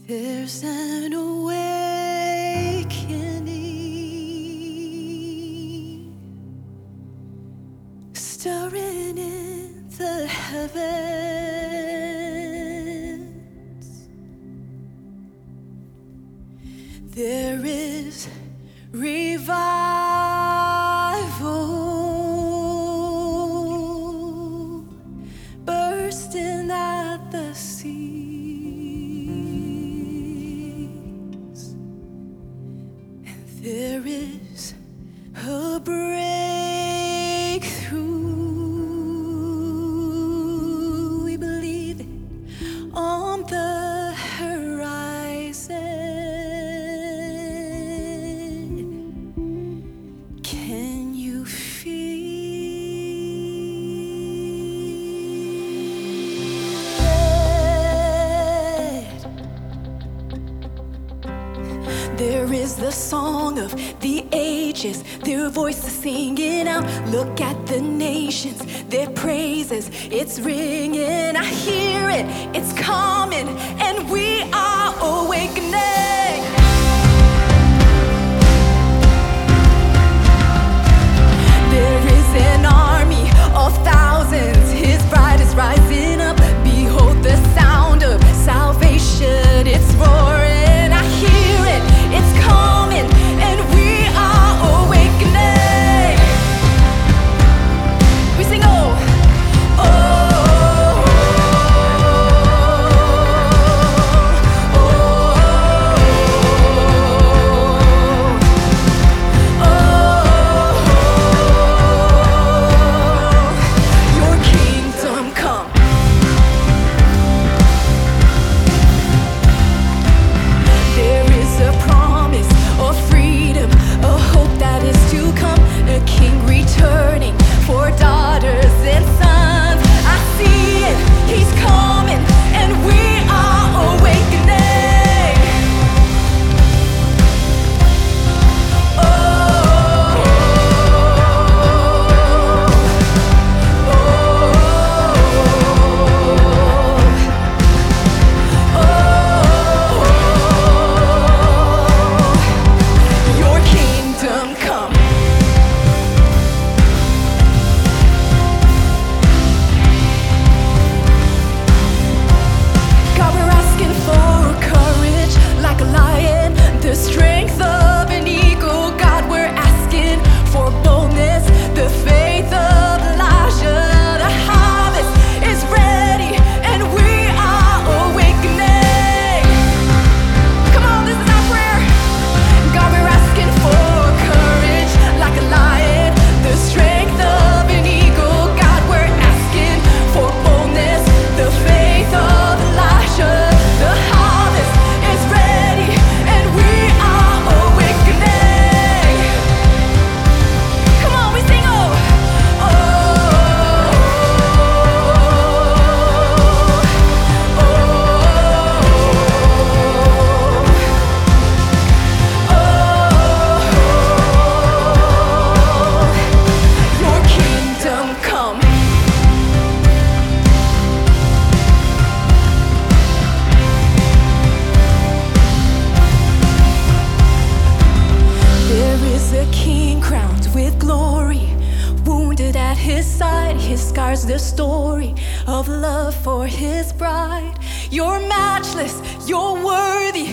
There's an awakening stirring in the heavens. There is revival bursting at the seas, and there is a breakthrough. We believe it on the horizon. Can you feel it? There is the song of the ages, their voices singing out. Look at the nations, their praises, it's ringing. I hear it, it's coming, and we are awakening. There is an army of thousands, his bride is rising up. Behold the sound of salvation, it's roaring. I hear it, it's coming, and we are awakening. We sing, oh, oh, oh, oh, oh, your kingdom come. There is a promise of freedom, a hope that is to come, a king returning for daughters and sons. I see it, he's coming, and we are awakening. Oh, your kingdom come. God, we're asking for courage like a lion, the strength of an eagle. God, we're asking for boldness, the faith of Elijah. The harvest is ready, and we are awakening. Come on, this is our prayer. God, we're asking for courage like a lion, the strength of an eagle. God, we're asking for boldness, the faith of Elijah. The harvest is ready, and we are awakening. Come on, we sing, oh, oh, oh, oh, your kingdom come. There is a king crowned with glory, wounded at his side, his scars the story of love for his bride. You're matchless, you're worthy,